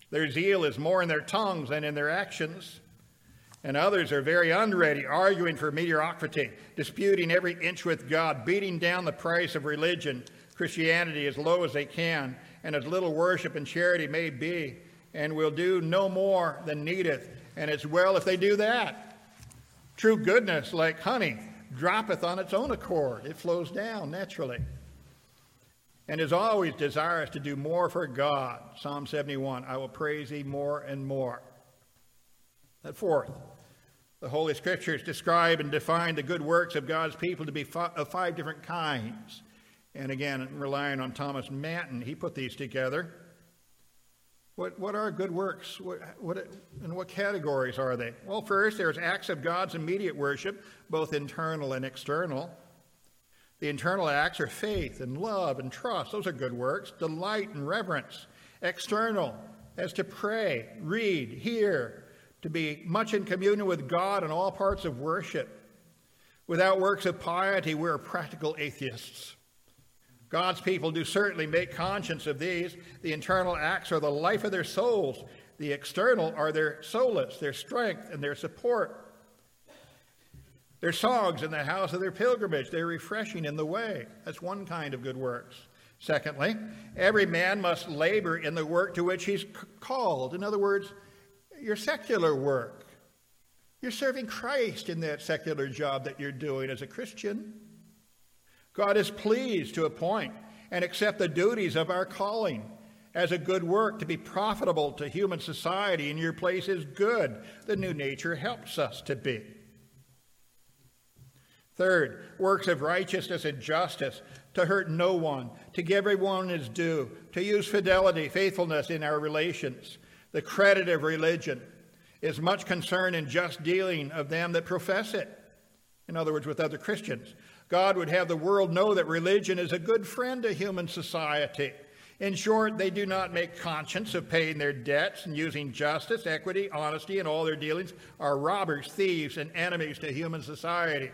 Their zeal is more in their tongues than in their actions. And others are very unready, arguing for mediocrity, disputing every inch with God, beating down the price of religion, Christianity, as low as they can, and as little worship and charity may be, and will do no more than needeth. And it's well if they do that. True goodness, like honey, droppeth on its own accord. It flows down naturally. And is always desirous to do more for God. Psalm 71, I will praise thee more and more. That fourth, the Holy Scriptures describe and define the good works of God's people to be of 5 different kinds. And again, relying on Thomas Manton, he put these together. What are good works? And what categories are they? Well, first, there's acts of God's immediate worship, both internal and external. The internal acts are faith and love and trust. Those are good works. Delight and reverence. External, as to pray, read, hear, to be much in communion with God in all parts of worship. Without works of piety, we're practical atheists. God's people do certainly make conscience of these. The internal acts are the life of their souls. The external are their solace, their strength, and their support. Their songs in the house of their pilgrimage, they're refreshing in the way. That's one kind of good works. Secondly, every man must labor in the work to which he's called. In other words, your secular work. You're serving Christ in that secular job that you're doing as a Christian. God is pleased to appoint and accept the duties of our calling as a good work to be profitable to human society, and your place is good. The new nature helps us to be. Third, works of righteousness and justice, to hurt no one, to give everyone his due, to use fidelity, faithfulness in our relations. The credit of religion is much concern in just dealing of them that profess it. In other words, with other Christians. God would have the world know that religion is a good friend to human society. In short, they do not make conscience of paying their debts and using justice, equity, honesty in all their dealings, are robbers, thieves, and enemies to human society.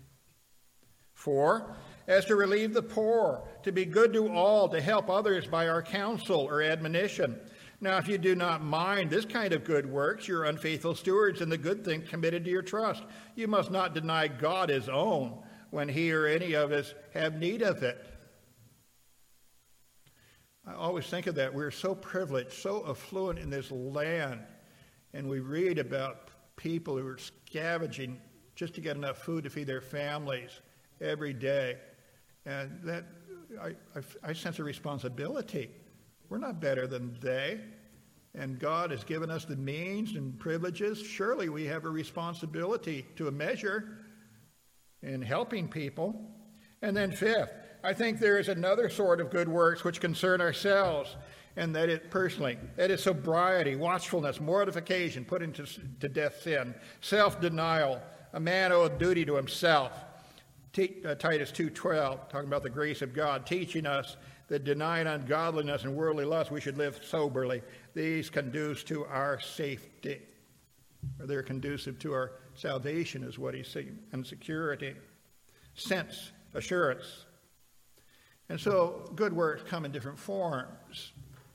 4, as to relieve the poor, to be good to all, to help others by our counsel or admonition. Now, if you do not mind this kind of good works, you're unfaithful stewards in the good thing committed to your trust. You must not deny God his own when he or any of us have need of it. I always think of that. We're so privileged, so affluent in this land, and we read about people who are scavenging just to get enough food to feed their families every day. And that I sense a responsibility. We're not better than they, and God has given us the means and privileges. Surely we have a responsibility to a measure in helping people. And then 5th, I think there is another sort of good works which concern ourselves, and that it personally, that is sobriety, watchfulness, mortification, putting to death sin, self-denial, a man owed duty to himself. Titus 2:12, talking about the grace of God, teaching us that denying ungodliness and worldly lust, we should live soberly. These conduce to our safety, or they're conducive to our salvation, is what he's saying, and security, sense, assurance. And so good works come in different forms.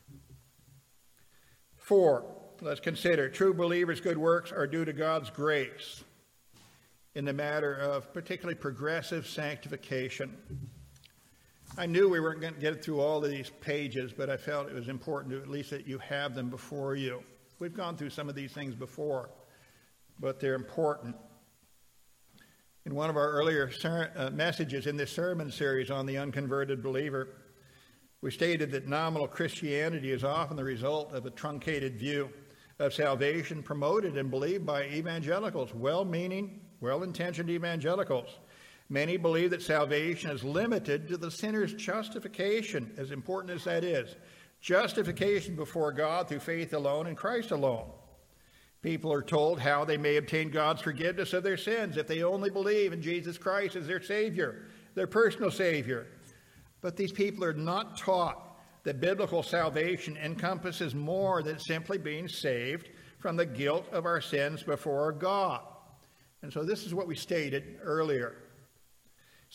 4, let's consider true believers' good works are due to God's grace in the matter of particularly progressive sanctification. I knew we weren't going to get through all of these pages, but I felt it was important to at least that you have them before you. We've gone through some of these things before, but they're important. In one of our earlier messages in this sermon series on the unconverted believer, we stated that nominal Christianity is often the result of a truncated view of salvation promoted and believed by evangelicals, well-meaning, well-intentioned evangelicals. Many believe that salvation is limited to the sinner's justification, as important as that is. Justification before God through faith alone in Christ alone. People are told how they may obtain God's forgiveness of their sins if they only believe in Jesus Christ as their Savior, their personal Savior. But these people are not taught that biblical salvation encompasses more than simply being saved from the guilt of our sins before God. And so this is what we stated earlier.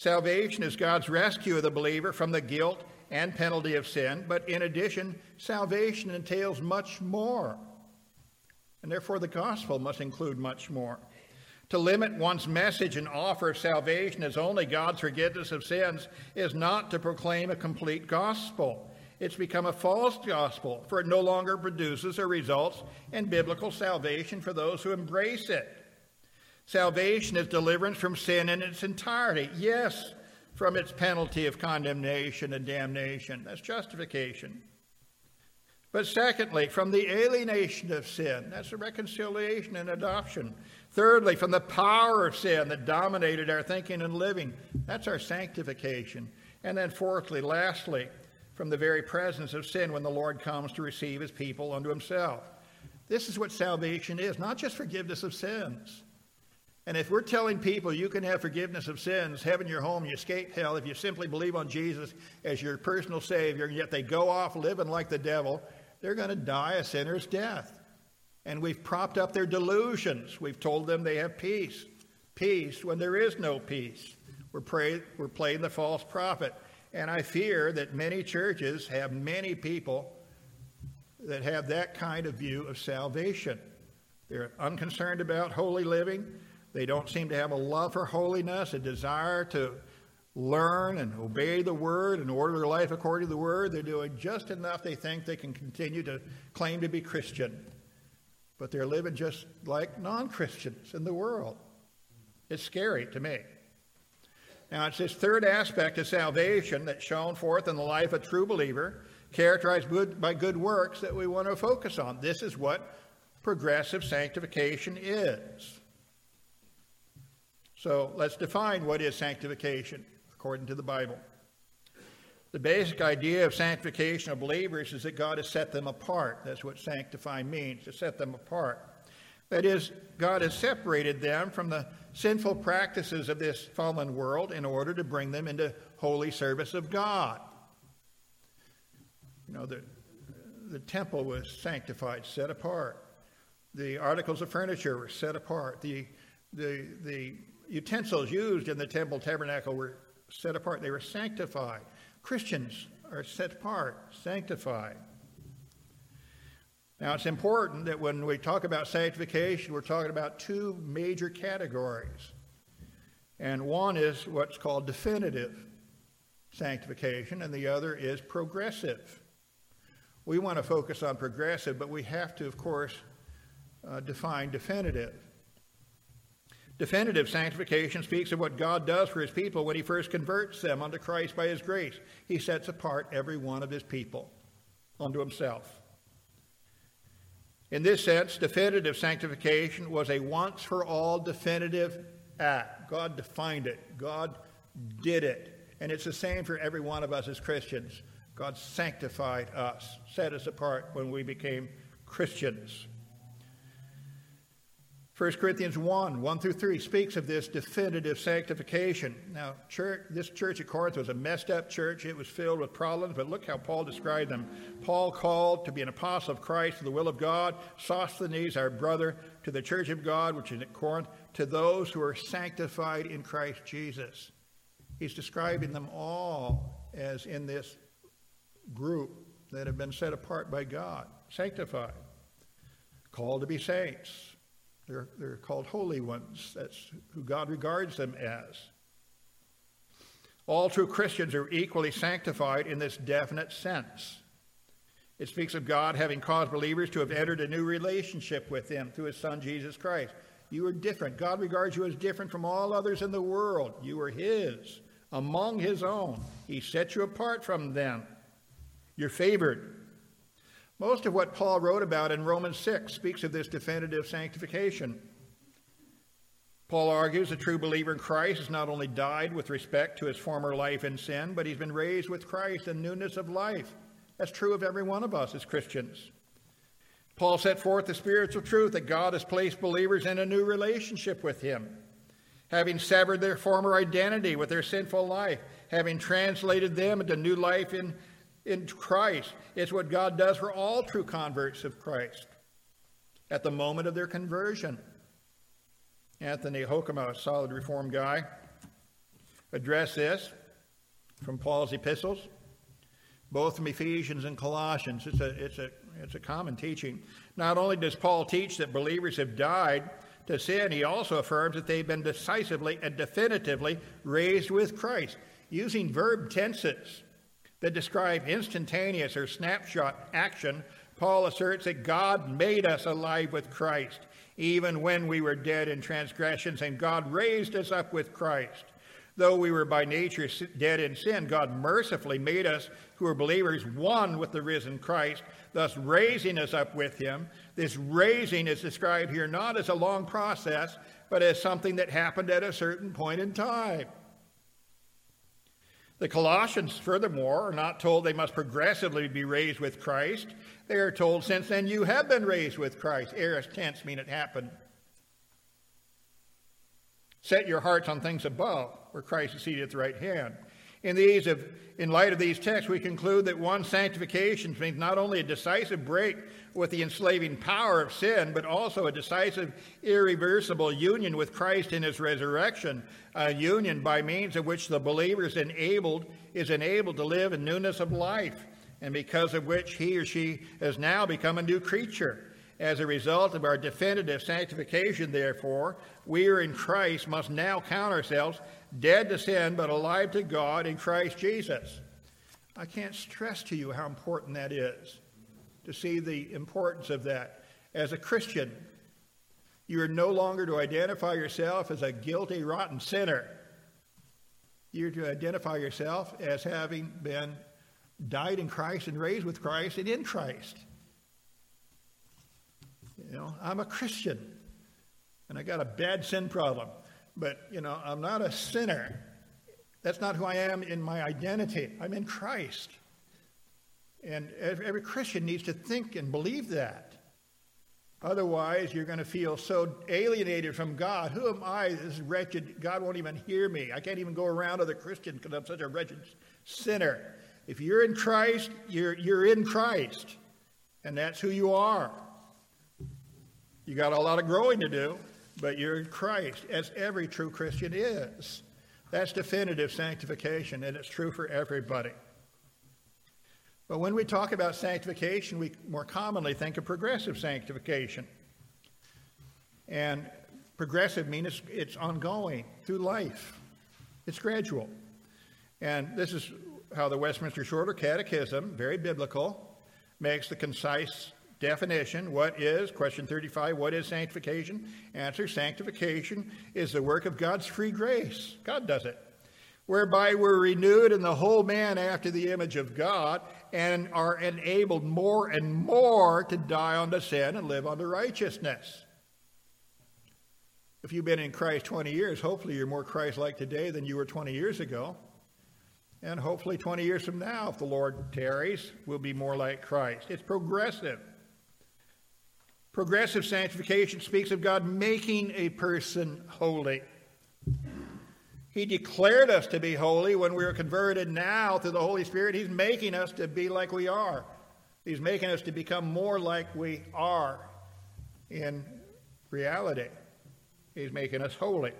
Salvation is God's rescue of the believer from the guilt and penalty of sin, but in addition, salvation entails much more. And therefore, the gospel must include much more. To limit one's message and offer of salvation as only God's forgiveness of sins is not to proclaim a complete gospel. It's become a false gospel, for it no longer produces or results in biblical salvation for those who embrace it. Salvation is deliverance from sin in its entirety. Yes, from its penalty of condemnation and damnation. That's justification. But secondly, from the alienation of sin. That's the reconciliation and adoption. Thirdly, from the power of sin that dominated our thinking and living. That's our sanctification. And then fourthly, lastly, from the very presence of sin when the Lord comes to receive his people unto himself. This is what salvation is, not just forgiveness of sins. And if we're telling people you can have forgiveness of sins, heaven your home, you escape hell if you simply believe on Jesus as your personal Savior, and yet they go off living like the devil, they're going to die a sinner's death. And we've propped up their delusions. We've told them they have peace. Peace when there is no peace. We're playing the false prophet. And I fear that many churches have many people that have that kind of view of salvation. They're unconcerned about holy living. They don't seem to have a love for holiness, a desire to learn and obey the Word and order their life according to the Word. They're doing just enough they think they can continue to claim to be Christian. But they're living just like non-Christians in the world. It's scary to me. Now, it's this third aspect of salvation that's shown forth in the life of a true believer, characterized by good works, that we want to focus on. This is what progressive sanctification is. So let's define what is sanctification according to the Bible. The basic idea of sanctification of believers is that God has set them apart. That's what sanctify means, to set them apart. That is, God has separated them from the sinful practices of this fallen world in order to bring them into holy service of God. You know, the temple was sanctified, set apart. The articles of furniture were set apart. The utensils used in the temple tabernacle were set apart. They were sanctified. Christians are set apart, sanctified. Now, it's important that when we talk about sanctification, we're talking about two major categories. And one is what's called definitive sanctification, and the other is progressive. We want to focus on progressive, but we have to, of course, define definitive. Definitive sanctification speaks of what God does for his people when he first converts them unto Christ by his grace. He sets apart every one of his people unto himself. In this sense, definitive sanctification was a once-for-all definitive act. God defined it. God did it. And it's the same for every one of us as Christians. God sanctified us, set us apart when we became Christians. 1 Corinthians 1 through 3 speaks of this definitive sanctification. Now, this church at Corinth was a messed up church. It was filled with problems, but look how Paul described them. Paul called to be an apostle of Christ to the will of God. Sosthenes, our brother, to the church of God, which is at Corinth, to those who are sanctified in Christ Jesus. He's describing them all as in this group that have been set apart by God, sanctified, called to be saints. They're called holy ones. That's who God regards them as. All true Christians are equally sanctified in this definite sense. It speaks of God having caused believers to have entered a new relationship with him through his Son, Jesus Christ. You are different. God regards you as different from all others in the world. You are his, among his own. He set you apart from them. You're favored. Most of what Paul wrote about in Romans 6 speaks of this definitive sanctification. Paul argues a true believer in Christ has not only died with respect to his former life in sin, but he's been raised with Christ in newness of life. That's true of every one of us as Christians. Paul set forth the spiritual truth that God has placed believers in a new relationship with him, having severed their former identity with their sinful life, having translated them into new life in Christ. It's what God does for all true converts of Christ at the moment of their conversion. Anthony Hoekema, a solid Reformed guy, address this from Paul's epistles, both from Ephesians and Colossians. It's a common teaching. Not only does Paul teach that believers have died to sin, he also affirms that they've been decisively and definitively raised with Christ, using verb tenses that describe instantaneous or snapshot action. Paul asserts that God made us alive with Christ, even when we were dead in transgressions, and God raised us up with Christ. Though we were by nature dead in sin, God mercifully made us, who are believers, one with the risen Christ, thus raising us up with him. This raising is described here not as a long process, but as something that happened at a certain point in time. The Colossians, furthermore, are not told they must progressively be raised with Christ. They are told, since then you have been raised with Christ. Aorist tense mean it happened. Set your hearts on things above, where Christ is seated at the right hand. In light of these texts, we conclude that one, sanctification means not only a decisive break with the enslaving power of sin, but also a decisive, irreversible union with Christ in his resurrection, a union by means of which the believer is enabled to live in newness of life, and because of which he or she has now become a new creature. As a result of our definitive sanctification, therefore, we are in Christ must now count ourselves dead to sin but alive to God in Christ Jesus. I can't stress to you how important that is, to see the importance of that. As a Christian, you are no longer to identify yourself as a guilty, rotten sinner. You're to identify yourself as having been died in Christ and raised with Christ and in Christ. You know, I'm a Christian, and I got a bad sin problem. But, I'm not a sinner. That's not who I am in my identity. I'm in Christ. And every Christian needs to think and believe that. Otherwise, you're going to feel so alienated from God. Who am I, this wretched? God won't even hear me. I can't even go around other Christians because I'm such a wretched sinner. If you're in Christ, you're in Christ. And that's who you are. You got a lot of growing to do, but you're in Christ, as every true Christian is. That's definitive sanctification, and it's true for everybody. But when we talk about sanctification, we more commonly think of progressive sanctification. And progressive means it's ongoing through life. It's gradual. And this is how the Westminster Shorter Catechism, very biblical, makes the concise definition. Question 35, what is sanctification? Answer, sanctification is the work of God's free grace. God does it. Whereby we're renewed in the whole man after the image of God and are enabled more and more to die unto sin and live unto righteousness. If you've been in Christ 20 years, hopefully you're more Christ-like today than you were 20 years ago. And hopefully 20 years from now, if the Lord tarries, we'll be more like Christ. It's progressive. Progressive sanctification speaks of God making a person holy. He declared us to be holy when we were converted. Now, through the Holy Spirit, he's making us to be like we are. He's making us to become more like we are in reality. He's making us holy.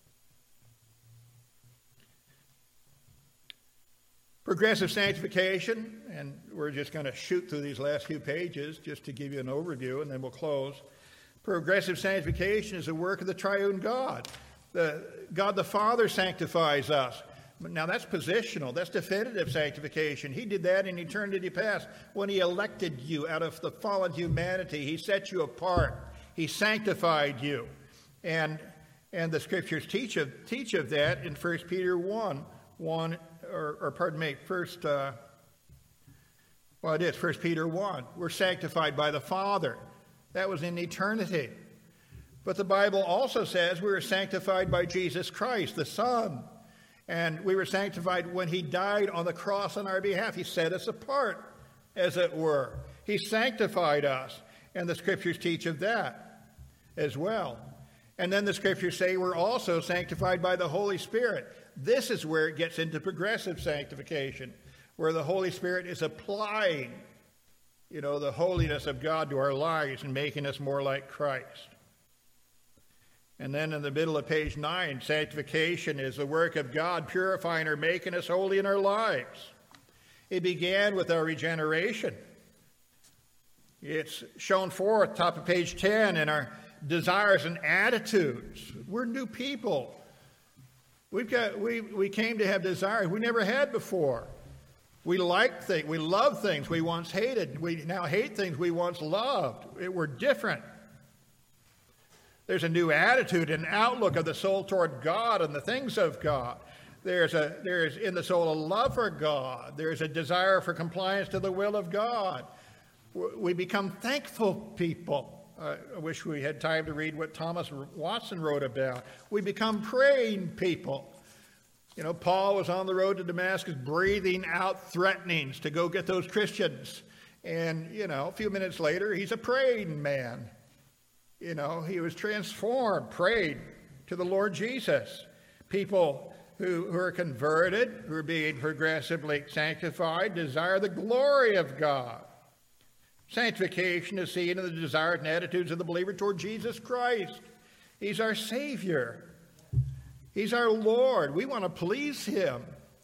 Progressive sanctification, and we're just going to shoot through these last few pages just to give you an overview, and then we'll close. Progressive sanctification is the work of the triune God. God the Father sanctifies us. Now that's positional. That's definitive sanctification. He did that in eternity past when he elected you out of the fallen humanity. He set you apart. He sanctified you. And the scriptures teach of that in 1 Peter 1. 1 Peter 1. We're sanctified by the Father. That was in eternity. But the Bible also says we were sanctified by Jesus Christ, the Son. And we were sanctified when he died on the cross on our behalf. He set us apart, as it were. He sanctified us. And the scriptures teach of that as well. And then the scriptures say we're also sanctified by the Holy Spirit. This is where it gets into progressive sanctification, where the Holy Spirit is applying, the holiness of God to our lives and making us more like Christ. And then in the middle of page 9, sanctification is the work of God purifying or making us holy in our lives. It began with our regeneration. It's shown forth, top of page 10, in our desires and attitudes. We're new people. We came to have desires we never had before. We like things. We love things we once hated. We now hate things we once loved. We're different. There's a new attitude and outlook of the soul toward God and the things of God. There's in the soul a love for God. There's a desire for compliance to the will of God. We become thankful people. I wish we had time to read what Thomas Watson wrote about. We become praying people. You know, Paul was on the road to Damascus breathing out threatenings to go get those Christians. And, you know, a few minutes later, he's a praying man. You know, he was transformed, prayed to the Lord Jesus. People who are converted, who are being progressively sanctified, desire the glory of God. Sanctification is seen in the desires and attitudes of the believer toward Jesus Christ. He's our Savior. He's our Lord. We want to please him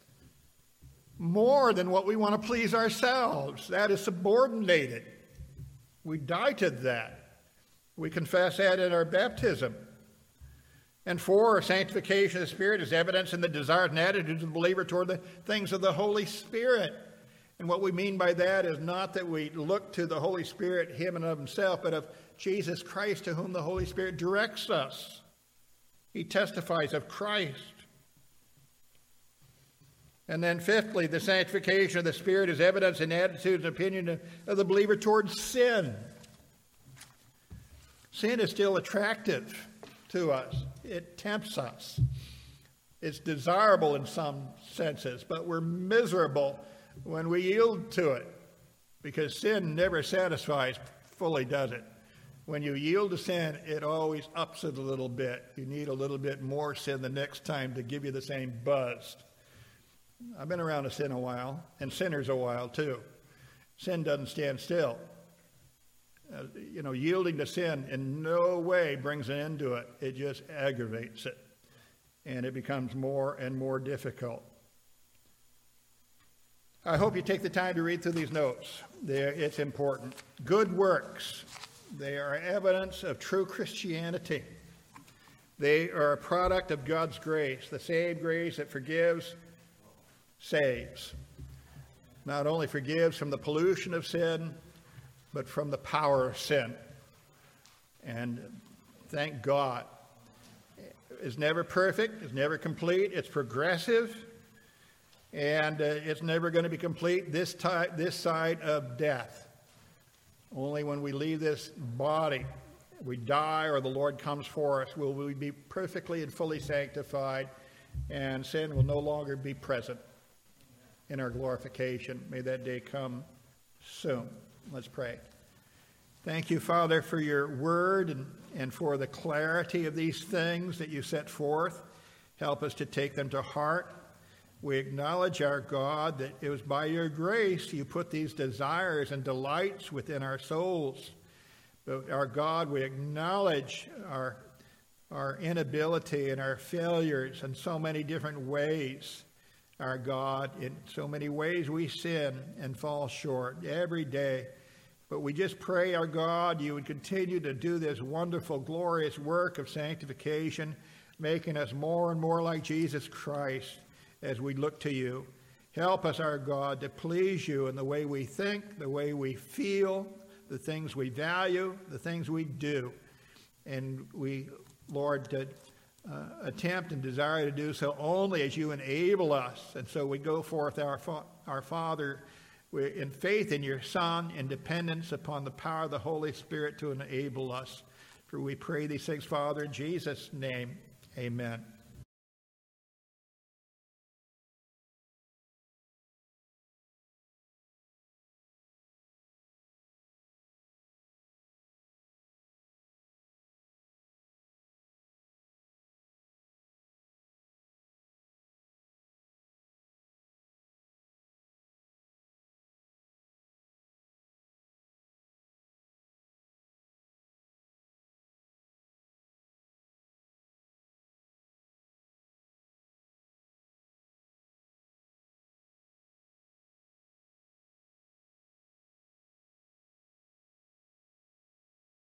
more than what we want to please ourselves. That is subordinated. We die to that. We confess that in our baptism. And 4, sanctification of the Spirit is evidence in the desires and attitudes of the believer toward the things of the Holy Spirit. And what we mean by that is not that we look to the Holy Spirit, him and of himself, but of Jesus Christ, to whom the Holy Spirit directs us. He testifies of Christ. And then 5thly, the sanctification of the Spirit is evidence in attitudes and opinion of the believer towards sin. Sin is still attractive to us. It tempts us. It's desirable in some senses, but we're miserable when we yield to it, because sin never satisfies fully, does it? When you yield to sin, it always ups it a little bit. You need a little bit more sin the next time to give you the same buzz. I've been around a sin a while, and sinners a while too. Sin doesn't stand still. Yielding to sin in no way brings an end to it. It just aggravates it, and it becomes more and more difficult. I hope you take the time to read through these notes. It's important. Good works. They are evidence of true Christianity. They are a product of God's grace, the same grace that forgives, saves. Not only forgives from the pollution of sin, but from the power of sin. And thank God. It's never perfect. It's never complete. It's progressive. And it's never going to be complete this side of death. Only when we leave this body, we die or the Lord comes for us, will we be perfectly and fully sanctified, and sin will no longer be present in our glorification. May that day come soon. Let's pray. Thank you, Father, for your word and for the clarity of these things that you set forth. Help us to take them to heart. We acknowledge, our God, that it was by your grace you put these desires and delights within our souls. But our God, we acknowledge our inability and our failures in so many different ways. Our God, in so many ways we sin and fall short every day. But we just pray, our God, you would continue to do this wonderful, glorious work of sanctification, making us more and more like Jesus Christ as we look to you. Help us, our God, to please you in the way we think, the way we feel, the things we value, the things we do. And we, Lord, attempt and desire to do so only as you enable us. And so we go forth, our Father, in faith in your Son, in dependence upon the power of the Holy Spirit to enable us. For we pray these things, Father, in Jesus' name, amen.